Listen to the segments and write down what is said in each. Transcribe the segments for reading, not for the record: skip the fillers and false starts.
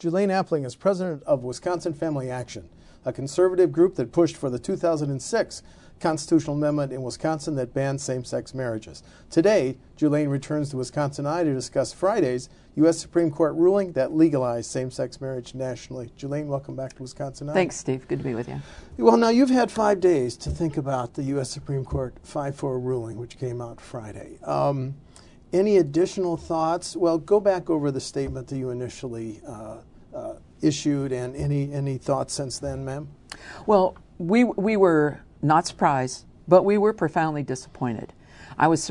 Julaine Appling is president of Wisconsin Family Action, a conservative group that pushed for the 2006 constitutional amendment in Wisconsin that banned same-sex marriages. Today, Julaine returns to Wisconsin Eye to discuss Friday's U.S. Supreme Court ruling that legalized same-sex marriage nationally. Julaine, welcome back to Wisconsin Eye. Thanks, Steve. Good to be with you. Well, now you've had 5 days to think about the U.S. Supreme Court 5-4 ruling, which came out Friday. Any additional thoughts? Well, go back over the statement that you initially issued, and any thoughts since then, ma'am? Well, we were not surprised, but we were profoundly disappointed. I was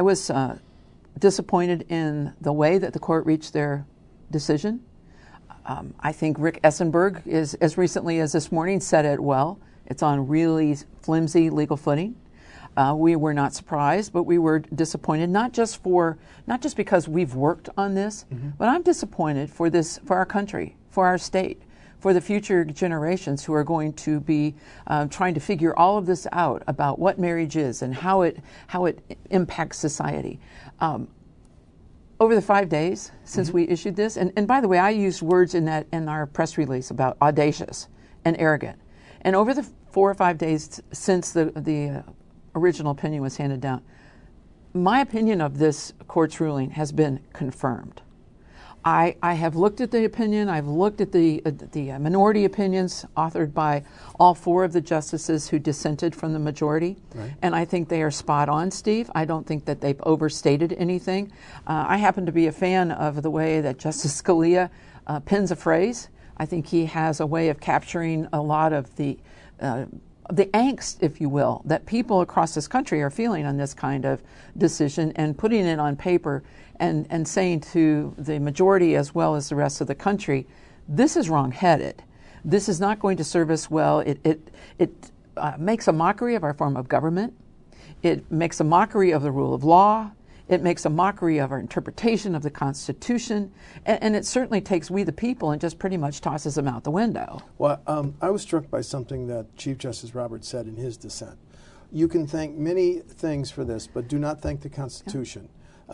disappointed in the way that the court reached their decision. I think Rick Essenberg is, as recently as this morning, said it well. It's on really flimsy legal footing. We were not surprised, but we were disappointed, not just because we've worked on this, but I'm disappointed for our country, for our state, for the future generations who are going to be trying to figure all of this out about what marriage is and how it impacts society. Over the 5 days since we issued this, and by the way, I used words in our press release about audacious and arrogant. And over the 4 or 5 days since the original opinion was handed down, my opinion of this court's ruling has been confirmed. I have looked at the opinion. I've looked at the minority opinions authored by all 4 of the justices who dissented from the majority, and I think they are spot on, Steve. I don't think that they've overstated anything. I happen to be a fan of the way that Justice Scalia pens a phrase. I think he has a way of capturing a lot of the angst, if you will, that people across this country are feeling on this kind of decision, and putting it on paper and saying to the majority as well as the rest of the country, this is wrong-headed. This is not going to serve us well. It makes a mockery of our form of government. It makes a mockery of the rule of law. It makes a mockery of our interpretation of the Constitution, and it certainly takes we the people and just pretty much tosses them out the window. Well, I was struck by something that Chief Justice Roberts said in his dissent. You can thank many things for this, but do not thank the Constitution.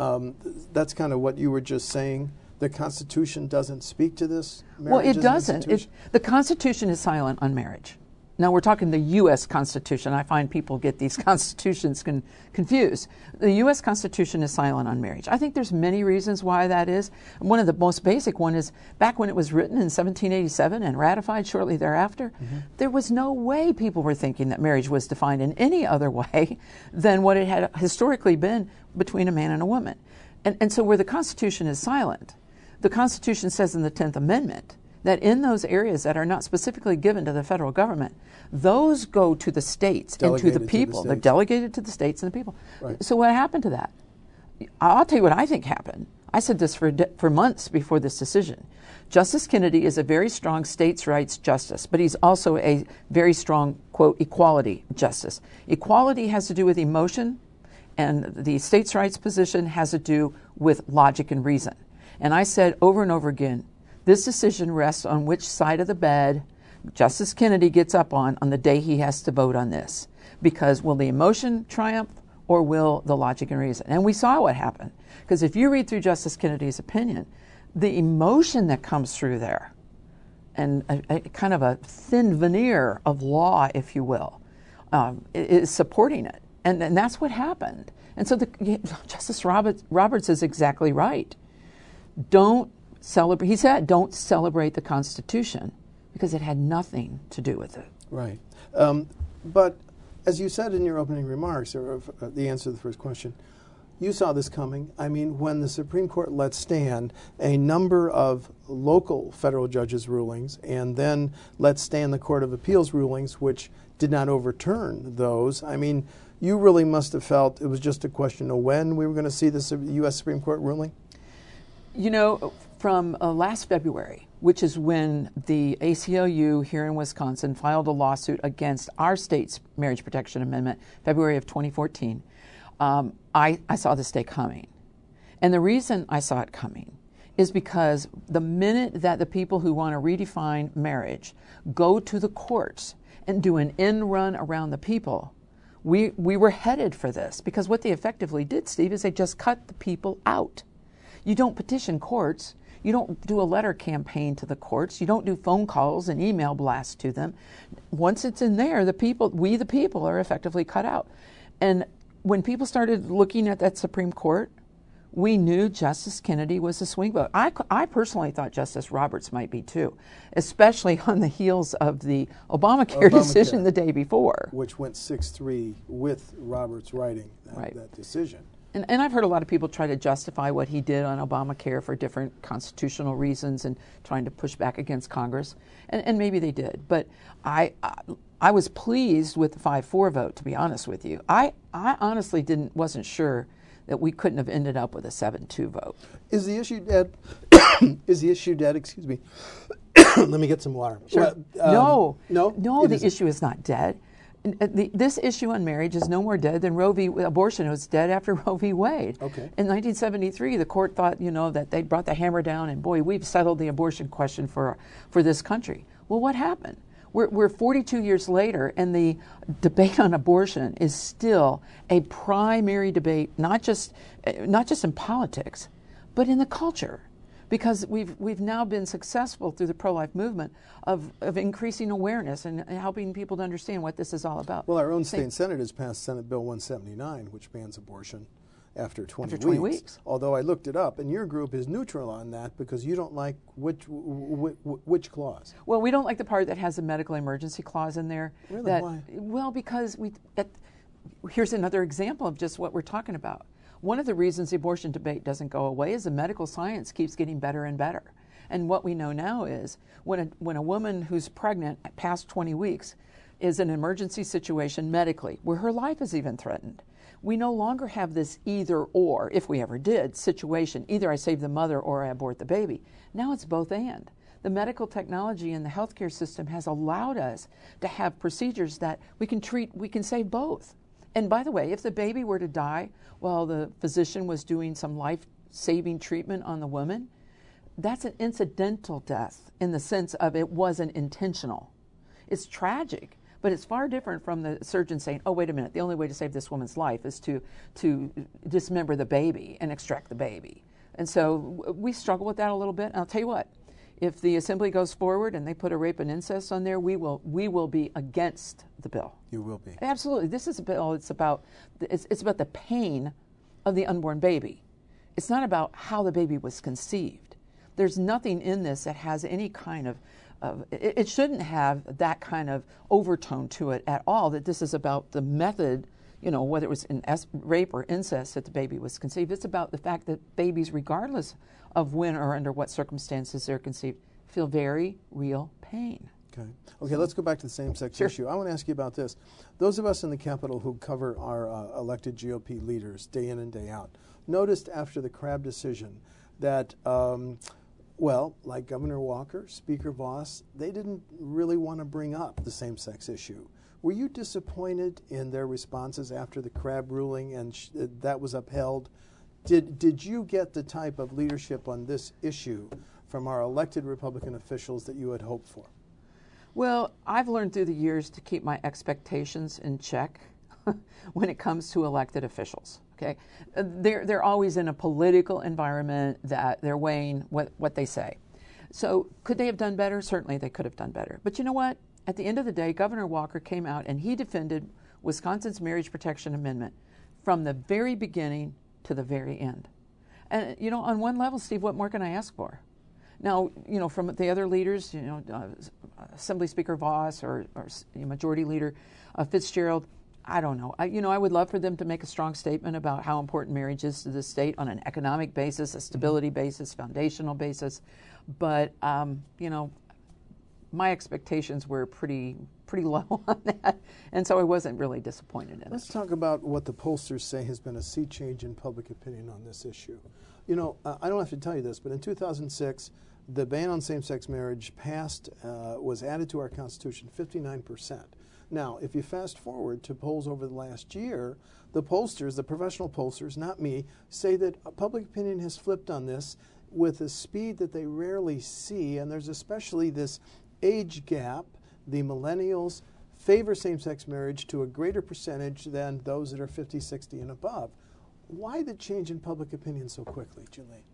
That's kind of what you were just saying. The Constitution doesn't speak to this? Well, it doesn't. The Constitution is silent on marriage. Now, we're talking the U.S. Constitution. I find people get these constitutions confused. The U.S. Constitution is silent on marriage. I think there's many reasons why that is. One of the most basic one is back when it was written in 1787 and ratified shortly thereafter, there was no way people were thinking that marriage was defined in any other way than what it had historically been between a man and a woman. And so where the Constitution is silent, the Constitution says in the 10th Amendment that in those areas that are not specifically given to the federal government, those go to the states and to the people. They're delegated to the states and the people. Right. So what happened to that? I'll tell you what I think happened. I said this for months before this decision. Justice Kennedy is a very strong states' rights justice, but he's also a very strong, quote, equality justice. Equality has to do with emotion, and the states' rights position has to do with logic and reason. And I said over and over again, this decision rests on which side of the bed Justice Kennedy gets up on the day he has to vote on this. Because will the emotion triumph or will the logic and reason? And we saw what happened. Because if you read through Justice Kennedy's opinion, the emotion that comes through there, and a kind of a thin veneer of law, if you will, is supporting it. And that's what happened. And so Justice Roberts is exactly right. He said, don't celebrate the Constitution because it had nothing to do with it. Right. But as you said in your opening remarks, or the answer to the first question, you saw this coming. I mean, when the Supreme Court let stand a number of local federal judges' rulings and then let stand the Court of Appeals rulings, which did not overturn those, I mean, you really must have felt it was just a question of when we were going to see this U.S. Supreme Court ruling? You know, from last February, which is when the ACLU here in Wisconsin filed a lawsuit against our state's Marriage Protection Amendment, February of 2014, I saw this day coming. And the reason I saw it coming is because the minute that the people who want to redefine marriage go to the courts and do an end run around the people, we were headed for this. Because what they effectively did, Steve, is they just cut the people out. You don't petition courts. You don't do a letter campaign to the courts. You don't do phone calls and email blasts to them. Once it's in there, we the people are effectively cut out. And when people started looking at that Supreme Court, we knew Justice Kennedy was a swing vote. I personally thought Justice Roberts might be too, especially on the heels of the Obamacare decision the day before. Which went 6-3 with Roberts writing that decision. And I've heard a lot of people try to justify what he did on Obamacare for different constitutional reasons and trying to push back against Congress. And maybe they did. But I was pleased with the 5-4 vote, to be honest with you. I honestly wasn't sure that we couldn't have ended up with a 7-2 vote. Is the issue dead? Is the issue dead? Excuse me. Let me get some water. Sure. No, the issue is not dead. This issue on marriage is no more dead than Roe v. Abortion was dead after Roe v. Wade. Okay. In 1973, the court thought, that they brought the hammer down and boy, we've settled the abortion question for this country. Well, what happened? We're 42 years later, and the debate on abortion is still a primary debate, not just in politics, but in the culture, because we've now been successful through the pro-life movement of increasing awareness and helping people to understand what this is all about. Well, our own state Senate has passed Senate Bill 179, which bans abortion after 20 weeks. Although I looked it up, and your group is neutral on that because you don't like which clause? Well, we don't like the part that has a medical emergency clause in there. Really? Why? Well, because here's another example of just what we're talking about. One of the reasons the abortion debate doesn't go away is the medical science keeps getting better and better. And what we know now is when a woman who's pregnant past 20 weeks is in an emergency situation medically, where her life is even threatened, we no longer have this either or, if we ever did, situation. Either I save the mother or I abort the baby. Now it's both and. The medical technology in the healthcare system has allowed us to have procedures that we can save both. And by the way, if the baby were to die while the physician was doing some life-saving treatment on the woman, that's an incidental death in the sense of it wasn't intentional. It's tragic. But it's far different from the surgeon saying, oh, wait a minute, the only way to save this woman's life is to dismember the baby and extract the baby. And so we struggle with that a little bit. And I'll tell you what, if the assembly goes forward and they put a rape and incest on there, we will be against the bill. You will be. Absolutely. This is a bill, it's about the pain of the unborn baby. It's not about how the baby was conceived. There's nothing in this that has any kind of it shouldn't have that kind of overtone to it at all, that this is about the method, whether it was in rape or incest that the baby was conceived. It's about the fact that babies, regardless of when or under what circumstances they're conceived, feel very real pain. Okay, let's go back to the same-sex issue. I want to ask you about this. Those of us in the Capitol who cover our elected GOP leaders day in and day out noticed after the Crabb decision that like Governor Walker, Speaker Voss, they didn't really want to bring up the same-sex issue. Were you disappointed in their responses after the Crabb ruling and that was upheld? Did you get the type of leadership on this issue from our elected Republican officials that you had hoped for? Well, I've learned through the years to keep my expectations in check when it comes to elected officials. Okay, they're always in a political environment that they're weighing what they say. So could they have done better? Certainly they could have done better. But you know what? At the end of the day, Governor Walker came out and he defended Wisconsin's Marriage Protection Amendment from the very beginning to the very end. And on one level, Steve, what more can I ask for? Now, from the other leaders, Assembly Speaker Voss or Majority Leader Fitzgerald, I don't know. I would love for them to make a strong statement about how important marriage is to the state on an economic basis, a stability basis, foundational basis. But, my expectations were pretty low on that, and so I wasn't really disappointed in it. Let's talk about what the pollsters say has been a sea change in public opinion on this issue. I don't have to tell you this, but in 2006, the ban on same-sex marriage was added to our Constitution 59%. Now, if you fast forward to polls over the last year, the pollsters, the professional pollsters, not me, say that public opinion has flipped on this with a speed that they rarely see, and there's especially this age gap. The millennials favor same-sex marriage to a greater percentage than those that are 50, 60, and above. Why the change in public opinion so quickly, Julie?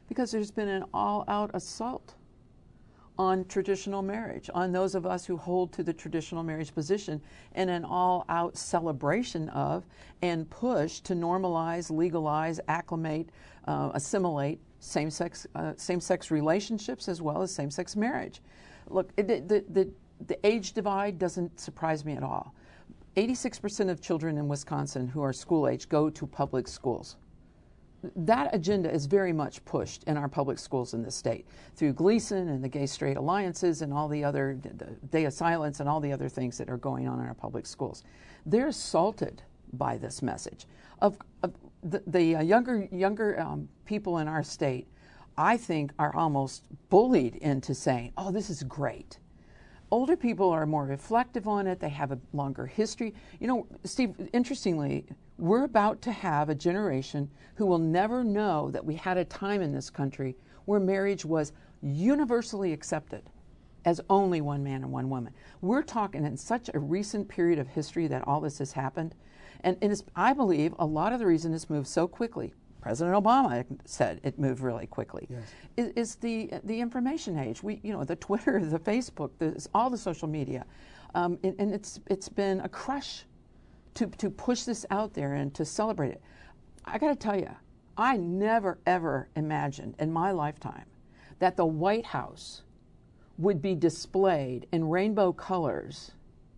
Because there's been an all-out assault on traditional marriage, on those of us who hold to the traditional marriage position, and an all-out celebration of and push to normalize, legalize, acclimate, assimilate same-sex relationships as well as same-sex marriage. Look, the age divide doesn't surprise me at all. 86% of children in Wisconsin who are school age go to public schools. That agenda is very much pushed in our public schools in this state through Gleason and the Gay Straight Alliances and all the other the Day of Silence and all the other things that are going on in our public schools. They're assaulted by this message. Of the younger people in our state, I think, are almost bullied into saying, "Oh, this is great." Older people are more reflective on it. They have a longer history. You know, Steve, interestingly, we're about to have a generation who will never know that we had a time in this country where marriage was universally accepted as only one man and one woman. We're talking in such a recent period of history that all this has happened. And I believe a lot of the reason it's moved so quickly, President Obama said it moved really quickly, yes, is the information age. The Twitter, the Facebook, all the social media, and it's been a crush to push this out there and to celebrate it. I got to tell you, I never ever imagined in my lifetime that the White House would be displayed in rainbow colors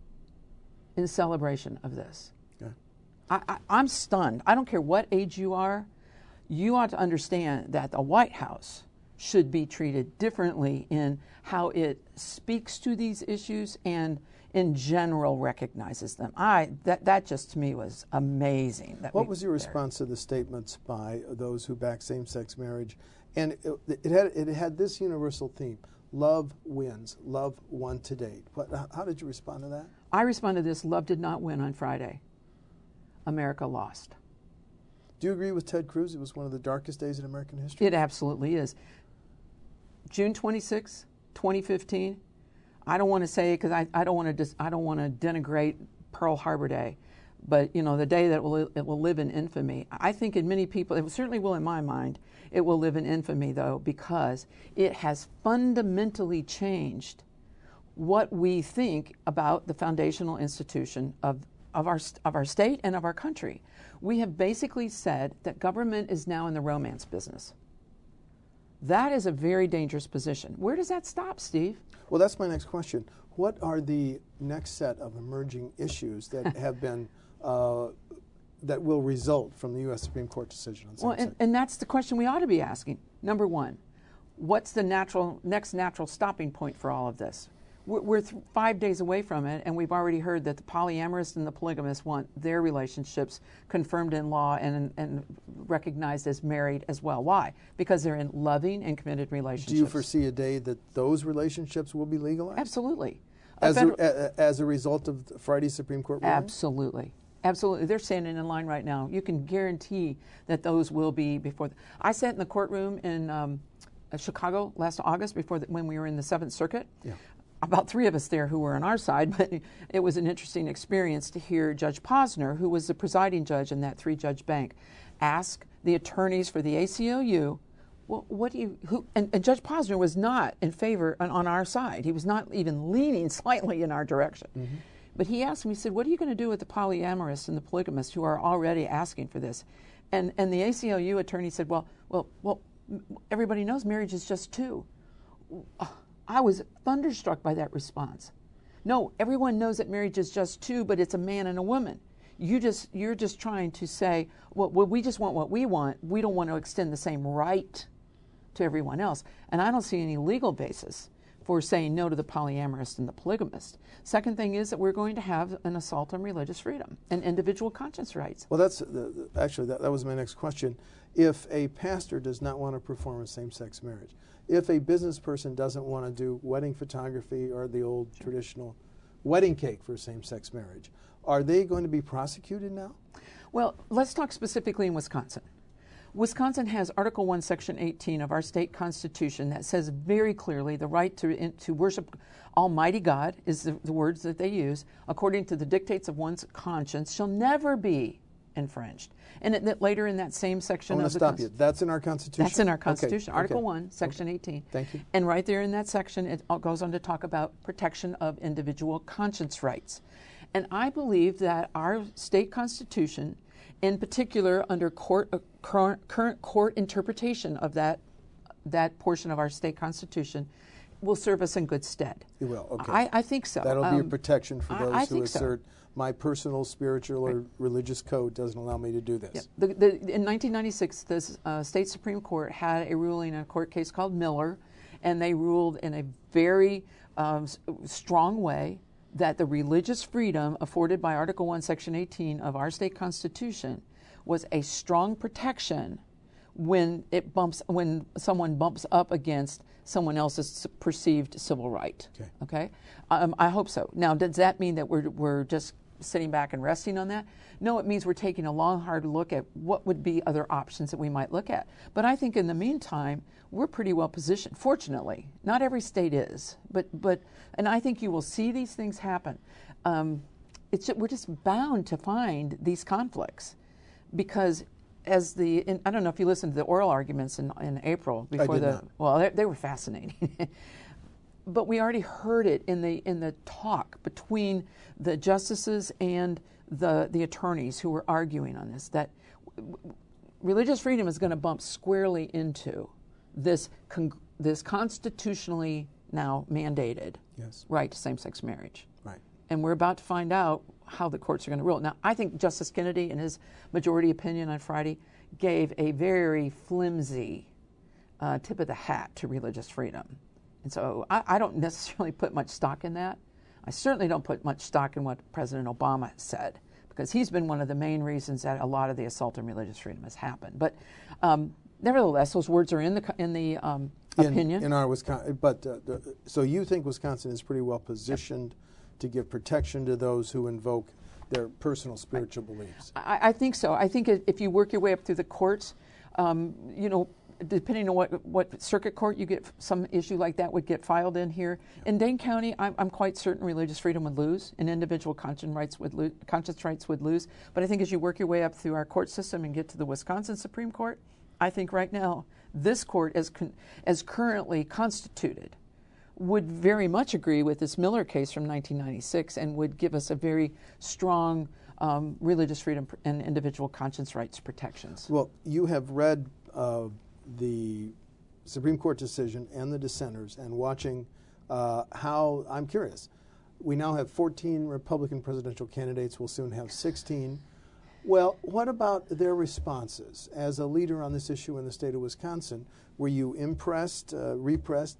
in celebration of this. Yeah. I'm stunned. I don't care what age you are. You ought to understand that the White House should be treated differently in how it speaks to these issues and in general recognizes them. That just to me was amazing. What was your response to the statements by those who back same-sex marriage? And it had this universal theme: love wins, love won to date. How did you respond to that? I responded to this: love did not win on Friday. America lost. Do you agree with Ted Cruz? It was one of the darkest days in American history. It absolutely is. June 26, 2015. I don't want to say, because I don't want to denigrate Pearl Harbor Day, but the day that it will live in infamy. I think in many people, it certainly will in my mind. It will live in infamy though, because it has fundamentally changed what we think about the foundational institution of our state and of our country. We have basically said that government is now in the romance business. That is a very dangerous position. Where does that stop, Steve? Well, that's my next question. What are the next set of emerging issues that have been that will result from the U.S. Supreme Court decision on same-sex? Well, and that's the question we ought to be asking. Number one, what's the next natural stopping point for all of this? We're 5 days away from it, and we've already heard that the polyamorous and the polygamous want their relationships confirmed in law and recognized as married as well. Why? Because they're in loving and committed relationships. Do you foresee a day that those relationships will be legalized? Absolutely. As a result of Friday's Supreme Court ruling? Absolutely. Absolutely. They're standing in line right now. You can guarantee that those will be before. I sat in the courtroom in Chicago last August when we were in the Seventh Circuit. Yeah. About 3 of us there who were on our side, but it was an interesting experience to hear Judge Posner, who was the presiding judge in that 3-judge bank, ask the attorneys for the ACLU, well, and Judge Posner was not in favor on our side. He was not even leaning slightly in our direction. Mm-hmm. But he asked me, he said, what are you going to do with the polyamorous and the polygamists who are already asking for this? And the ACLU attorney said, well, everybody knows marriage is just 2. I was thunderstruck by that response. No, everyone knows that marriage is just 2, but it's a man and a woman. You're just trying to say, well, we just want what we want. We don't want to extend the same right to everyone else. And I don't see any legal basis for saying no to the polyamorous and the polygamist. Second thing is that we're going to have an assault on religious freedom and individual conscience rights. Well, that's actually that was my next question. If a pastor does not want to perform a same-sex marriage, if a business person doesn't want to do wedding photography or the old traditional wedding cake for same-sex marriage, are they going to be prosecuted now? Well, let's talk specifically in Wisconsin. Wisconsin has Article 1, Section 18 of our state constitution that says very clearly the right to worship Almighty God, is the words that they use, according to the dictates of one's conscience, shall never be infringed. And later in that same section I want of to the stop you. That's in our Constitution? That's in our Constitution, Okay. Article Okay. 1, Section 18. Thank you. And right there in that section, it goes on to talk about protection of individual conscience rights. And I believe that our state constitution, in particular under current court interpretation of that portion of our state constitution, will serve us in good stead. It will, okay. I think so. That'll be a protection for those I who think so. assert my personal, spiritual, or religious code doesn't allow me to do this. Yep. In 1996, the state Supreme Court had a ruling in a court case called Miller, and they ruled in a very strong way that the religious freedom afforded by Article 1, Section 18 of our state constitution was a strong protection when someone bumps up against someone else's perceived civil right. Okay? I hope so. Now, does that mean that we're just sitting back and resting on that? No, it means we're taking a long, hard look at what would be other options that we might look at. But I think in the meantime, we're pretty well positioned. Fortunately, not every state is, and I think you will see these things happen. We're just bound to find these conflicts because I don't know if you listened to the oral arguments in April before well, they were fascinating. But we already heard it in the talk between the justices and the attorneys who were arguing on this, that religious freedom is going to bump squarely into this constitutionally now mandated right to same-sex marriage. Right. And we're about to find out how the courts are going to rule. Now, I think Justice Kennedy, in his majority opinion on Friday, gave a very flimsy tip of the hat to religious freedom. And so I don't necessarily put much stock in that. I certainly don't put much stock in what President Obama said, because he's been one of the main reasons that a lot of the assault on religious freedom has happened. But nevertheless, those words are in the opinion. In our Wisconsin, but so you think Wisconsin is pretty well positioned to give protection to those who invoke their personal spiritual beliefs? I think so. I think if you work your way up through the courts, depending on what circuit court you get, some issue like that would get filed in here. Yeah. In Dane County, I'm quite certain religious freedom would lose and individual conscience rights would lose. But I think as you work your way up through our court system and get to the Wisconsin Supreme Court, I think right now this court, as currently constituted, would very much agree with this Miller case from 1996 and would give us a very strong religious freedom and individual conscience rights protections. Well, you have read the Supreme Court decision and the dissenters, and watching how, I'm curious, we now have 14 Republican presidential candidates. We'll soon have 16. Well, what about their responses? As a leader on this issue in the state of Wisconsin, were you impressed, repressed,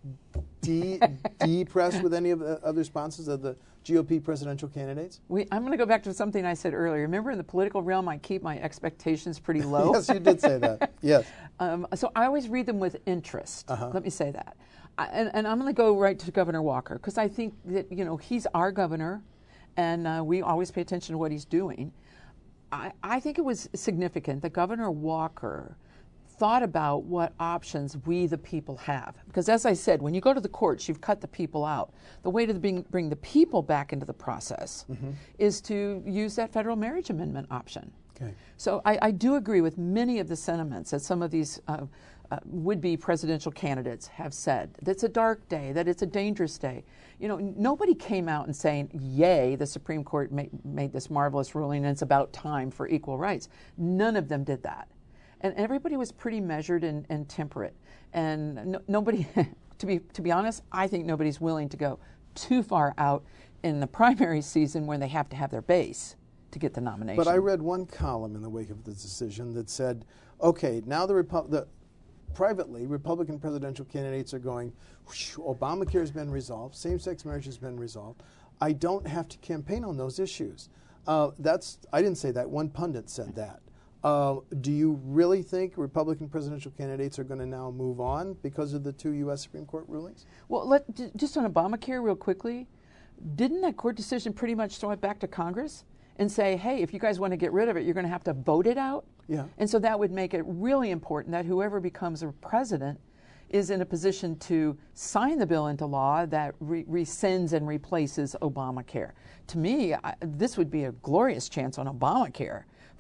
depressed with any of the other responses of the GOP presidential candidates? I'm going to go back to something I said earlier. Remember, in the political realm, I keep my expectations pretty low. Yes, you did say that. Yes. So I always read them with interest. Let me say that. And I'm going to go right to Governor Walker, because I think that, he's our governor, and we always pay attention to what he's doing. I think it was significant that Governor Walker thought about what options we, the people, have. Because as I said, when you go to the courts, you've cut the people out. The way to bring the people back into the process is to use that federal marriage amendment option. Okay. So I do agree with many of the sentiments that some of these would-be presidential candidates have said. That it's a dark day, that it's a dangerous day. Nobody came out and saying, yay, the Supreme Court made this marvelous ruling and it's about time for equal rights. None of them did that. And everybody was pretty measured and temperate. And nobody, to be honest, I think nobody's willing to go too far out in the primary season when they have to have their base to get the nomination. But I read one column in the wake of the decision that said, okay, now privately, Republican presidential candidates are going, Obamacare has been resolved, same-sex marriage has been resolved. I don't have to campaign on those issues. I didn't say that. One pundit said that. Do you really think Republican presidential candidates are going to now move on because of the two U.S. Supreme Court rulings? Well, just on Obamacare real quickly, didn't that court decision pretty much throw it back to Congress and say, hey, if you guys want to get rid of it, you're going to have to vote it out? Yeah. And so that would make it really important that whoever becomes a president is in a position to sign the bill into law that rescinds and replaces Obamacare. To me, this would be a glorious chance on Obamacare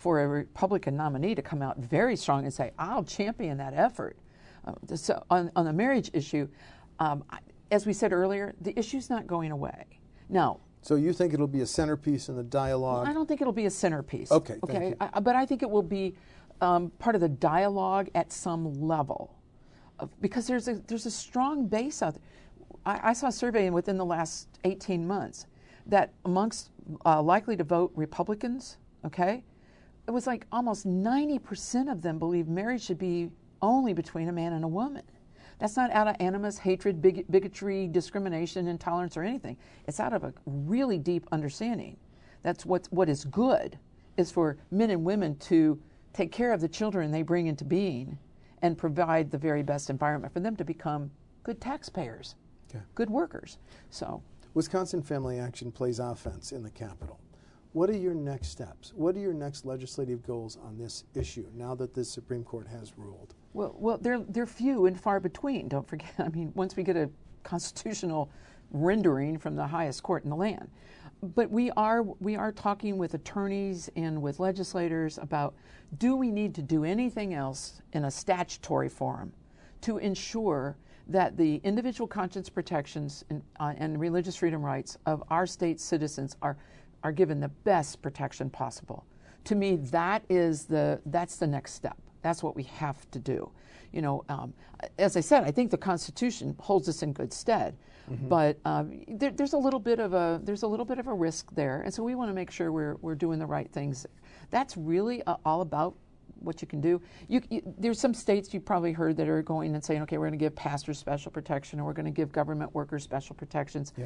for a Republican nominee to come out very strong and say, I'll champion that effort. So on the marriage issue, as we said earlier, the issue's not going away. Now, so you think it'll be a centerpiece in the dialogue? I don't think it'll be a centerpiece. Okay, thank you. But I think it will be part of the dialogue at some level, because there's a strong base out there. I saw a survey within the last 18 months that amongst likely to vote Republicans, okay, it was like almost 90% of them believe marriage should be only between a man and a woman. That's not out of animus, hatred, bigotry, discrimination, intolerance, or anything. It's out of a really deep understanding. That's what is good is for men and women to take care of the children they bring into being and provide the very best environment for them to become good taxpayers, good workers. So, Wisconsin Family Action plays offense in the Capitol. What are your next steps? What are your next legislative goals on this issue now that the Supreme Court has ruled? Well, they're few and far between. Don't forget. I mean, once we get a constitutional rendering from the highest court in the land, but we are talking with attorneys and with legislators about, do we need to do anything else in a statutory forum to ensure that the individual conscience protections and religious freedom rights of our state citizens are given the best protection possible. To me, that's the next step. That's what we have to do. You know, as I said, I think the Constitution holds us in good stead, but there's a little bit of a risk there, and so we want to make sure we're doing the right things. That's really all about what you can do. There's some states you've probably heard that are going and saying, okay, we're going to give pastors special protection, or we're going to give government workers special protections. Yeah.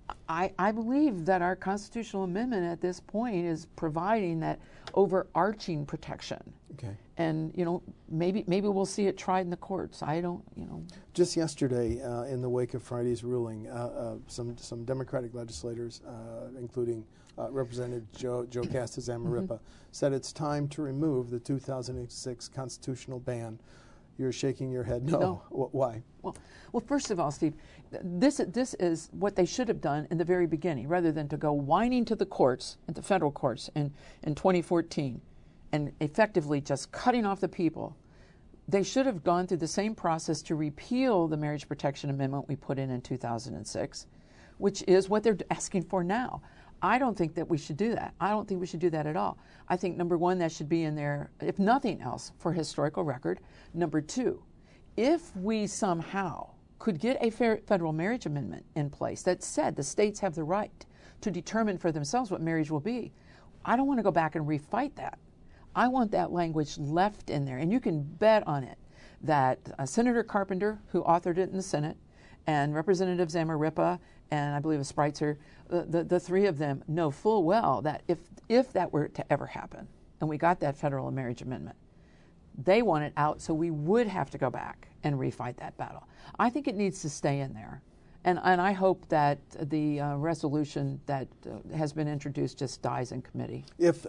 I believe that our constitutional amendment at this point is providing that overarching protection. Okay. And, you know, maybe we'll see it tried in the courts. I don't, you know. Just yesterday, in the wake of Friday's ruling, some Democratic legislators, including Representative Joe Cast of Zamarripa, said it's time to remove the 2006 constitutional ban. You're shaking your head no. Why? Well, first of all, Steve, this is what they should have done in the very beginning, rather than to go whining to the courts, at the federal courts, in 2014, and effectively just cutting off the people. They should have gone through the same process to repeal the Marriage Protection Amendment we put in 2006, which is what they're asking for now. I don't think that we should do that. I don't think we should do that at all. I think, number one, that should be in there, if nothing else, for historical record. Number two, if we somehow could get a federal marriage amendment in place that said the states have the right to determine for themselves what marriage will be, I don't want to go back and refight that. I want that language left in there. And you can bet on it that Senator Carpenter, who authored it in the Senate, and Representative Zamarripa, and I believe Spreitzer, the three of them know full well that if that were to ever happen, and we got that federal marriage amendment, they want it out, so we would have to go back and refight that battle. I think it needs to stay in there. And I hope that the resolution that has been introduced just dies in committee. If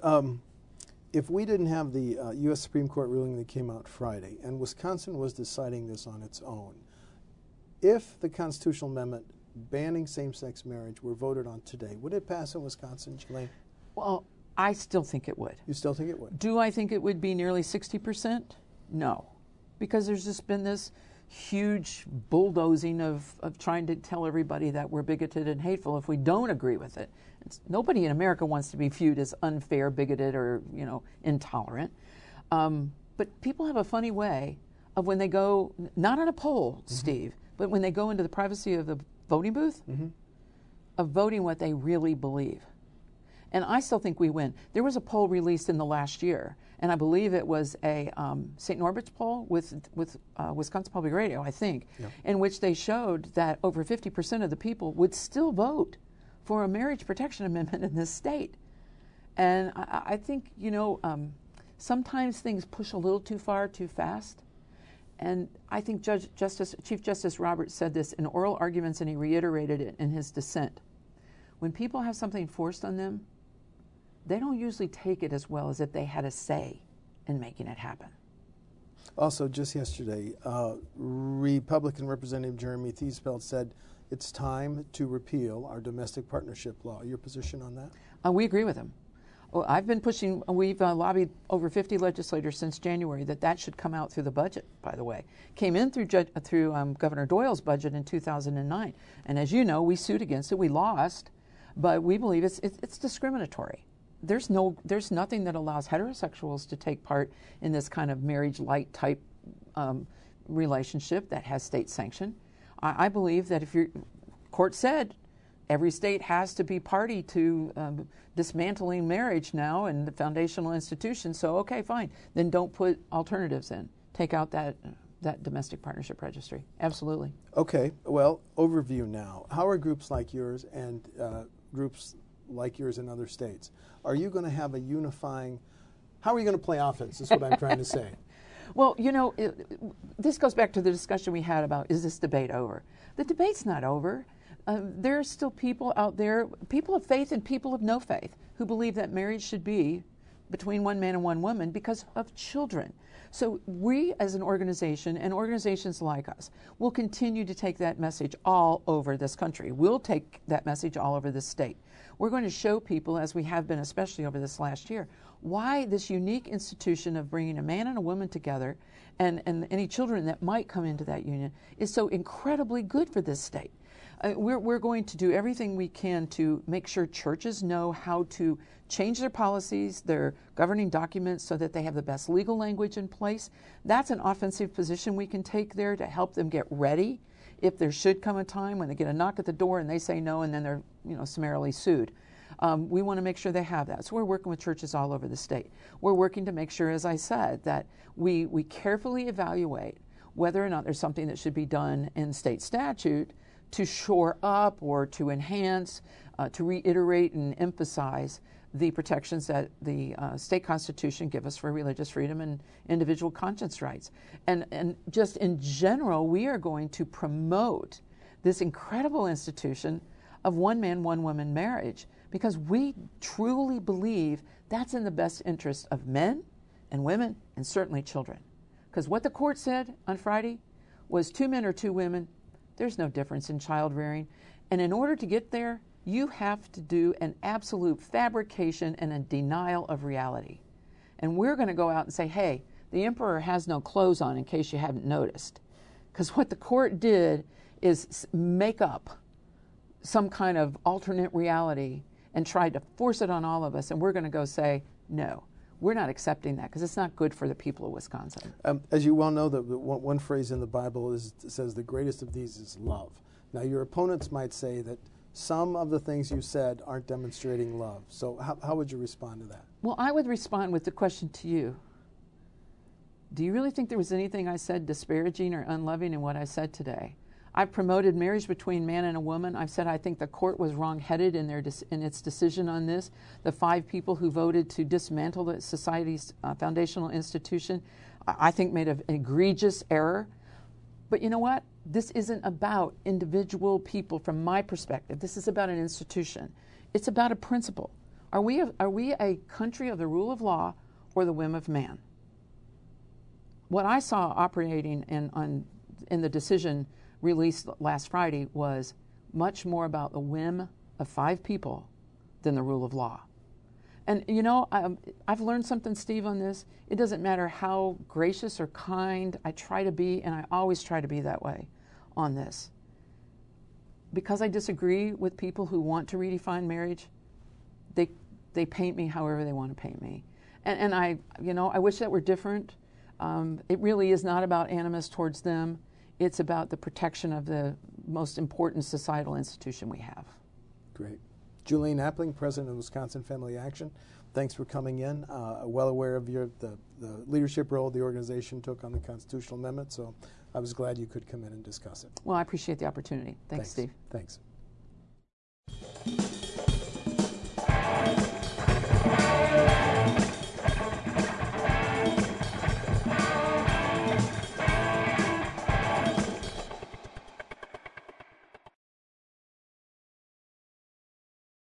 we didn't have the U.S. Supreme Court ruling that came out Friday, and Wisconsin was deciding this on its own, if the constitutional amendment banning same-sex marriage were voted on today, would it pass in Wisconsin, Jelaine? Well, I still think it would. You still think it would? Do I think it would be nearly 60%? No. Because there's just been this huge bulldozing of trying to tell everybody that we're bigoted and hateful if we don't agree with it. Nobody in America wants to be viewed as unfair, bigoted, or, you know, intolerant. But people have a funny way of when they go, not on a poll, Steve, but when they go into the privacy of the voting booth, of voting what they really believe. And I still think we win. There was a poll released in the last year, and I believe it was a St. Norbert's poll with Wisconsin Public Radio, I think, in which they showed that over 50% of the people would still vote for a marriage protection amendment in this state. And I think, you know, sometimes things push a little too far, too fast. And I think Chief Justice Roberts said this in oral arguments, and he reiterated it in his dissent. When people have something forced on them, they don't usually take it as well as if they had a say in making it happen. Also, just yesterday, Republican Representative Jeremy Thiesfeld said it's time to repeal our domestic partnership law. Your position on that? We agree with him. Well, I've been pushing, we've lobbied over 50 legislators since January that should come out through the budget, by the way. Came in through Governor Doyle's budget in 2009. And as you know, we sued against it. We lost, but we believe it's discriminatory. There's nothing that allows heterosexuals to take part in this kind of marriage-light type relationship that has state sanction. I believe that if your court said every state has to be party to dismantling marriage now and the foundational institution, so okay, fine. Then don't put alternatives in. Take out that domestic partnership registry. Absolutely. Okay, well, overview now. How are groups like yours and groups like yours in other states, are you going to have a unifying, how are you going to play offense is what I'm trying to say. Well, you know, this goes back to the discussion we had about, is this debate over? The debate's not over. There are still people out there, people of faith and people of no faith, who believe that marriage should be between one man and one woman because of children. So we as an organization and organizations like us will continue to take that message all over this country. We'll take that message all over this state. We're going to show people, as we have been especially over this last year, why this unique institution of bringing a man and a woman together and any children that might come into that union is so incredibly good for this state. We're going to do everything we can to make sure churches know how to change their policies, their governing documents, so that they have the best legal language in place. That's an offensive position we can take there to help them get ready if there should come a time when they get a knock at the door and they say no and then they're summarily sued. We want to make sure they have that. So we're working with churches all over the state. We're working to make sure, as I said, that we carefully evaluate whether or not there's something that should be done in state statute to shore up or to enhance, to reiterate and emphasize the protections that the state constitution give us for religious freedom and individual conscience rights. And just in general, we are going to promote this incredible institution of one man, one woman marriage, because we truly believe that's in the best interest of men and women and certainly children. Because what the court said on Friday was 2 men or 2 women, there's no difference in child rearing. And in order to get there, you have to do an absolute fabrication and a denial of reality. And we're going to go out and say, hey, the emperor has no clothes on, in case you haven't noticed. Because what the court did is make up some kind of alternate reality and tried to force it on all of us. And we're going to go say, no, we're not accepting that because it's not good for the people of Wisconsin. As you well know, the one phrase in the Bible says the greatest of these is love. Now, your opponents might say that some of the things you said aren't demonstrating love. So how would you respond to that? Well, I would respond with the question to you. Do you really think there was anything I said disparaging or unloving in what I said today? I've promoted marriage between man and a woman. I've said I think the court was wrong-headed in its decision on this. The 5 people who voted to dismantle the society's foundational institution, I think made an egregious error. But you know what? This isn't about individual people from my perspective. This is about an institution. It's about a principle. Are we a country of the rule of law or the whim of man? What I saw operating in the decision released last Friday was much more about the whim of 5 people than the rule of law. And I've learned something, Steve, on this. It doesn't matter how gracious or kind I try to be, and I always try to be that way on this. Because I disagree with people who want to redefine marriage, they paint me however they want to paint me. And I wish that were different. It really is not about animus towards them. It's about the protection of the most important societal institution we have. Great. Julian Appling, President of Wisconsin Family Action, thanks for coming in. Well aware of the leadership role the organization took on the constitutional amendment, so I was glad you could come in and discuss it. Well, I appreciate the opportunity. Thanks, Steve. Thanks.